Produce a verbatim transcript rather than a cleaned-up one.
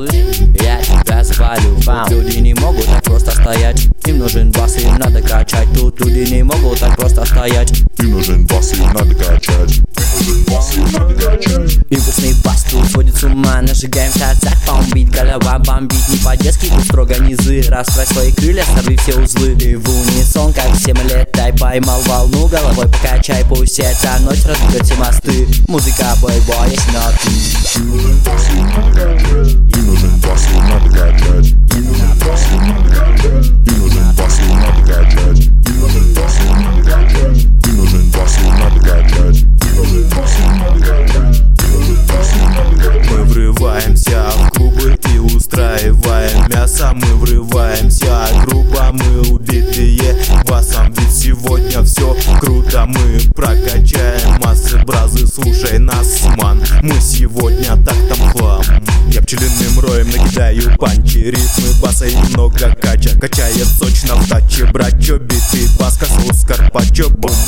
слышь, я тебя завалю. Тут люди не могут так просто стоять. Им нужен бас, им надо качать. Тут люди не могут так просто стоять. Им нужен бас, им надо качать. Импульсный бас тут сводит с ума. Нажигаем в сердцах, бомбит, голова бомбит. Не по-детски, тут строго низы. Расправь свои крылья, сорви все узлы. И в унисон, как всем летай. Поймал волну, головой покачай. Пусть эта ночь разберет все мосты. Музыка бой-бой, есть ноты. Им нужен бас, им надо качать. Им нужен бас, им надо качать. Им нужен бас, им надо качать. Им нужен бас, им надо качать. Им нужен бас, им надо качать. Им нужен бас, им надо качать. Им нужен бас, им надо качать. Им нужен бас, им надо качать. Мы врываемся в клубы и устраиваем мясо. Мы врываемся грубо, мы убитые басом. Ведь сегодня все круто, мы прокачаем массы бразы. Слушай нас, ман, мы сегодня так там хлам. Я пчелиным роем накидаю панчи, ритмы баса и много кача. Качает сочно в таче, брачо, битый бас, как соус карпаччо. Бум